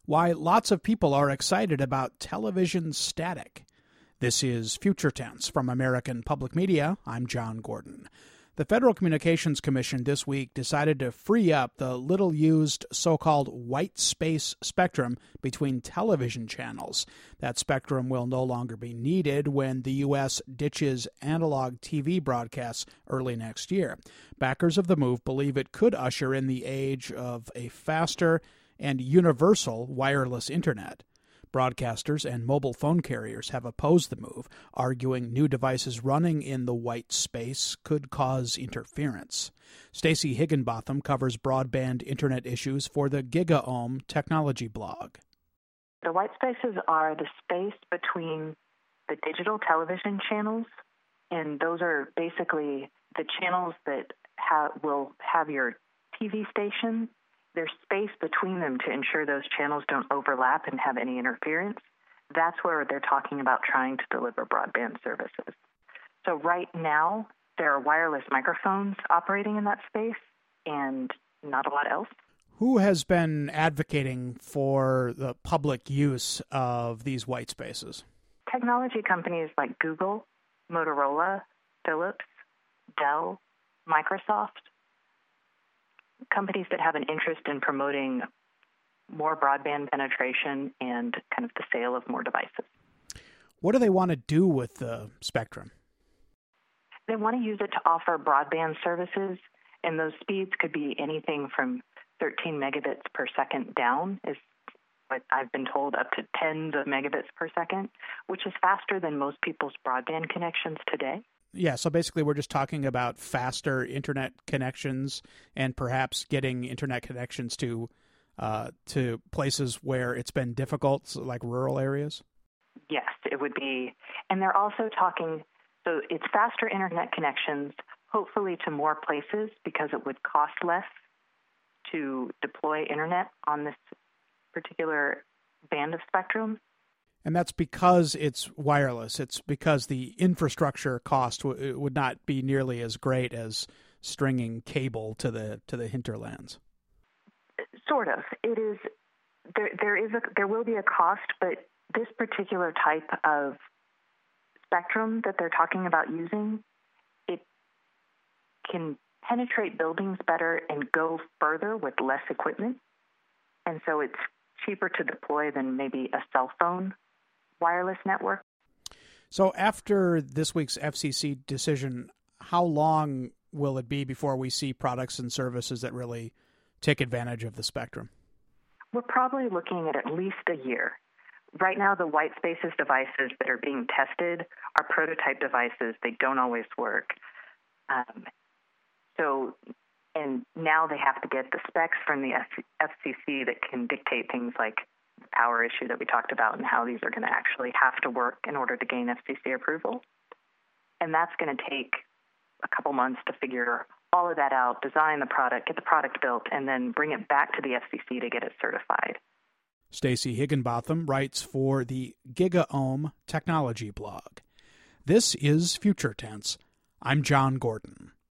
Why lots of people are excited about television static. This is Future Tense from American Public Media. I'm John Gordon. The Federal Communications Commission this week decided to free up the little-used so-called white space spectrum between television channels. That spectrum will no longer be needed when the U.S. ditches analog TV broadcasts early next year. Backers of the move believe it could usher in the age of a faster and universal wireless internet. Broadcasters and mobile phone carriers have opposed the move, arguing new devices running in the white space could cause interference. Stacey Higginbotham covers broadband internet issues for the GigaOM technology blog. The white spaces are the space between the digital television channels, and those are basically the channels that will have your TV station. There's space between them to ensure those channels don't overlap and have any interference. That's where they're talking about trying to deliver broadband services. So right now, there are wireless microphones operating in that space and not a lot else. Who has been advocating for the public use of these white spaces? Technology companies like Google, Motorola, Philips, Dell, Microsoft, companies that have an interest in promoting more broadband penetration and kind of the sale of more devices. What do they want to do with the spectrum? They want to use it to offer broadband services, and those speeds could be anything from 13 megabits per second down, is what I've been told, up to tens of megabits per second, which is faster than most people's broadband connections today. Yeah, so basically we're just talking about faster internet connections and perhaps getting internet connections to places where it's been difficult, like rural areas? Yes, it would be. And they're also talking, so it's faster internet connections, hopefully to more places, because it would cost less to deploy internet on this particular band of spectrum. And that's because it's wireless. It's because the infrastructure cost would not be nearly as great as stringing cable to the hinterlands. Sort of. It is. There will be a cost, but this particular type of spectrum that they're talking about using, it can penetrate buildings better and go further with less equipment, and so it's cheaper to deploy than maybe a cell phone wireless network. So after this week's FCC decision, how long will it be before we see products and services that really take advantage of the spectrum? We're probably looking at least a year. Right now, the white spaces devices that are being tested are prototype devices. They don't always work. And now they have to get the specs from the FCC that can dictate things like the power issue that we talked about and how these are going to actually have to work in order to gain FCC approval. And that's going to take a couple months to figure all of that out, design the product, get the product built, and then bring it back to the FCC to get it certified. Stacey Higginbotham writes for the GigaOM technology blog. This is Future Tense. I'm John Gordon.